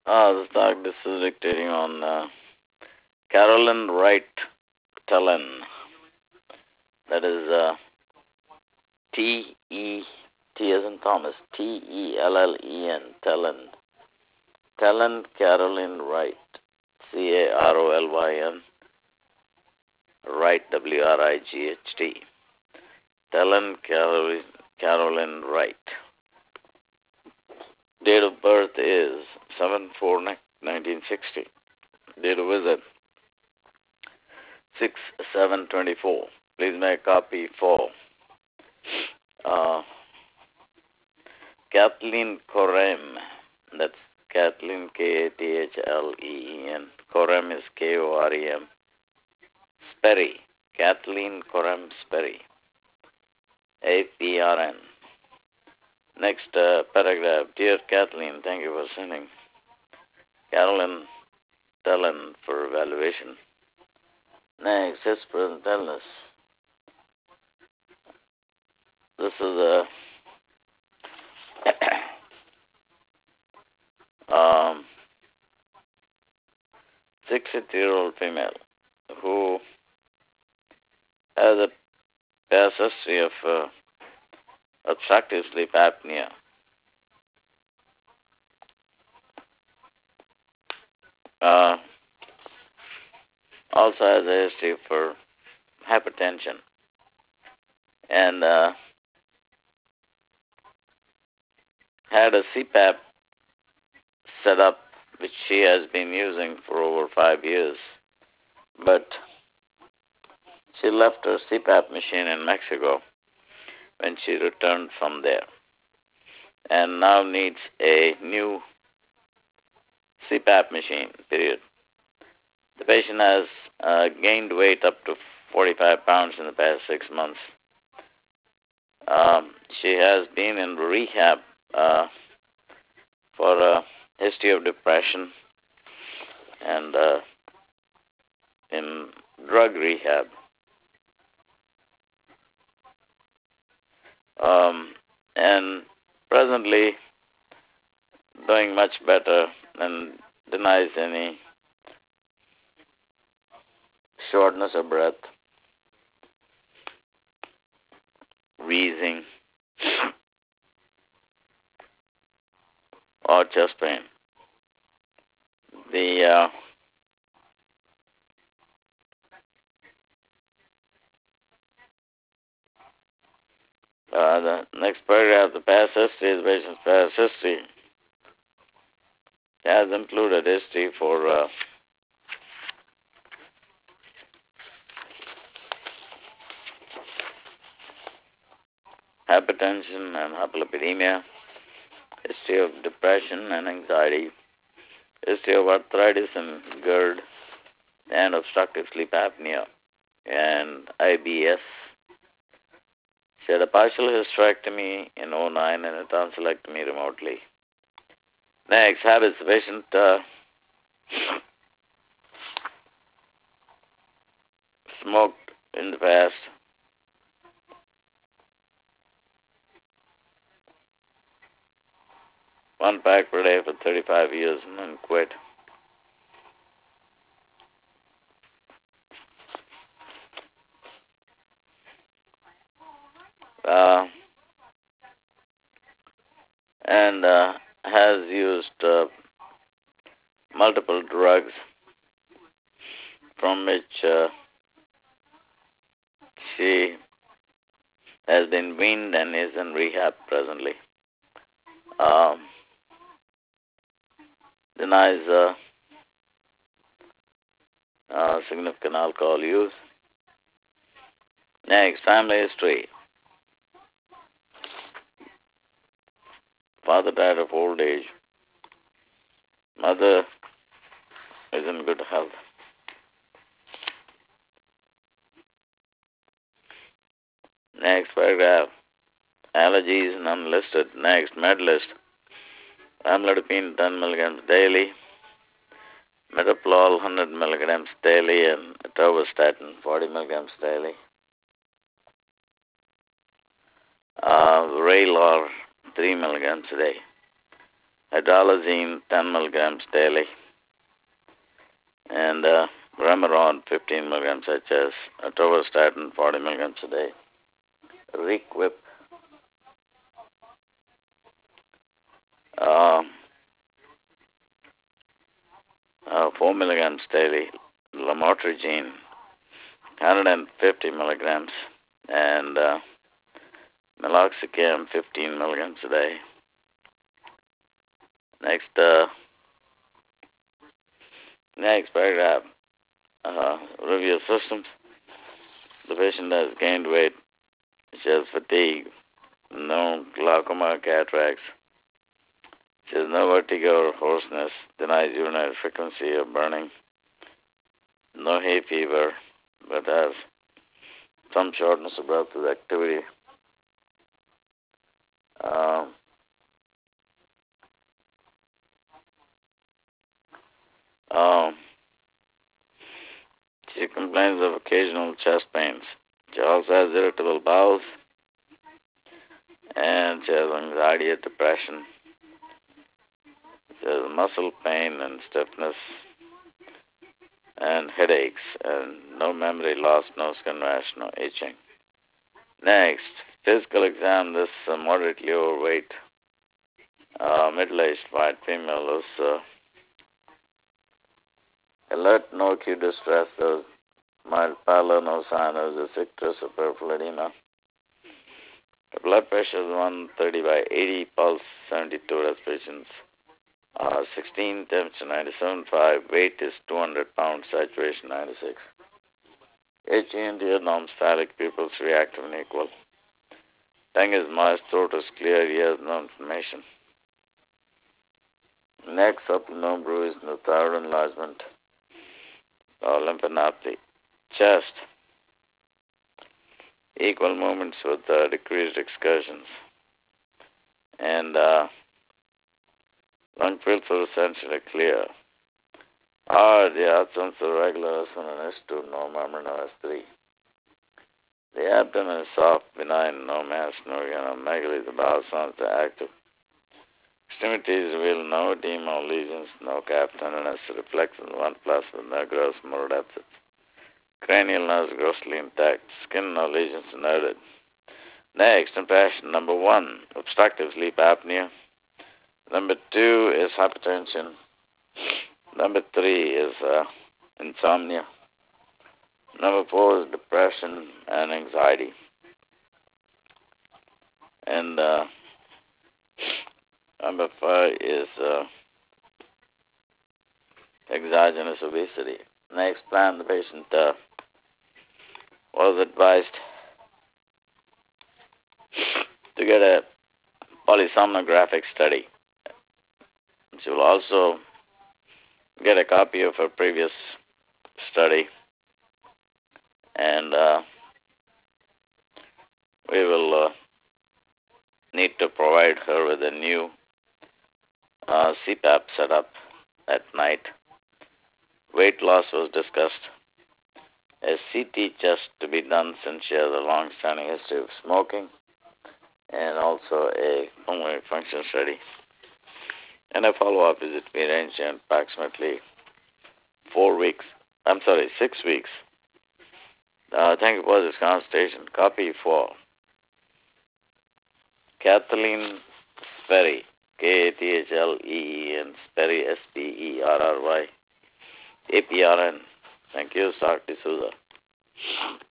This is dictating on Carolyn Wright Tellen. That is T as in Thomas, T-E-L-L-E-N, Tellen. Tellen Carolyn Wright, C-A-R-O-L-Y-N, Wright, W-R-I-G-H-T. Tellen Carolyn Wright. Date of birth is 7/4/1960. Date of visit 6/7/24. Please make a copy for Kathleen Korem. That's Kathleen, K-A-T-H-L-E-E-N. Korem is K-O-R-E-M. Sperry. Kathleen Korem Sperry. A-P-R-N. Next paragraph. Dear Kathleen, thank you for sending Carolyn Tellen for evaluation. Next, his present illness. This is a 63-year-old female who has a past history of obstructive sleep apnea. Also has a history for hypertension and had a CPAP set up which she has been using for over 5 years, but she left her CPAP machine in Mexico when she returned from there and now needs a new CPAP machine, period. The patient has gained weight up to 45 pounds in the past 6 months. She has been in rehab for a history of depression and in drug rehab. And presently doing much better and denies any shortness of breath, wheezing, or chest pain. The next paragraph, the past history, the patient's past history has included history for hypertension and hyperlipidemia, history of depression and anxiety, history of arthritis and GERD, and obstructive sleep apnea, and IBS. She had a partial hysterectomy in 2009 and a tonsillectomy remotely. Next, habits. The patient smoked in the past. One pack per day for 35 years and then quit. And has used multiple drugs from which she has been weaned and is in rehab presently. Denies significant alcohol use. Next, family history. Father died of old age. Mother is in good health. Next paragraph. Allergies and unlisted. Next, med list. Amlodipine 10 milligrams daily. Metoprolol 100 milligrams daily and atorvastatin 40 milligrams daily. Vraylar 3 milligrams a day. hydralazine 10 milligrams daily, and Remeron 15 milligrams HS, atorvastatin 40 milligrams a day, Requip uh, 4 milligrams daily, lamotrigine 150 milligrams, and meloxicam 15 milligrams a day. Next paragraph, review systems. The patient has gained weight, she has fatigue, no glaucoma, cataracts, she has no vertigo or hoarseness, denies urinary frequency or burning, no hay fever, but has some shortness of breath with activity. She complains of occasional chest pains. She also has irritable bowels, and she has anxiety and depression. She has muscle pain and stiffness and headaches, and no memory loss, no skin rash, no itching. Next, physical exam. This moderately overweight, middle-aged white female is alert, no acute distress, there's mild pallor, no sign of the icterus or peripheral edema. The blood pressure is 130 by 80, pulse 72, respirations 16, temperature 97.5, weight is 200 pounds, saturation 96. HENT norms, phallic pupils reactive and equal. Tongue is moist, throat is clear, ears no inflammation. Neck, supple, no bruise, no thyroid enlargement or lymphadenopathy. Chest, equal movements with decreased excursions. And lung filters are essentially clear. The absence of regular S1 and S2, no murmur, no S3. The abdomen is soft, benign, no mass, no megaly. The bowel sounds active. Extremities reveal no edema or lesions, no calf tenderness, reflexes 1 plus with no gross motor deficits. Cranial nerves grossly intact, skin no lesions noted. Next, impression number 1, obstructive sleep apnea. Number 2 is hypertension. Number 3 is insomnia. Number 4 is depression and anxiety. And number 5 is exogenous obesity. Next plan, the patient was advised to get a polysomnographic study. She will also get a copy of her previous study, and we will need to provide her with a new CPAP setup at night. Weight loss was discussed. A CT chest to be done since she has a long-standing history of smoking, and also a pulmonary function study. And a follow-up visit to be arranged in approximately 6 weeks. Thank you for this consultation. Copy for Kathleen Sperry, Kathleen Sperry, Sperry, APRN. Thank you, Dr. D'Souza.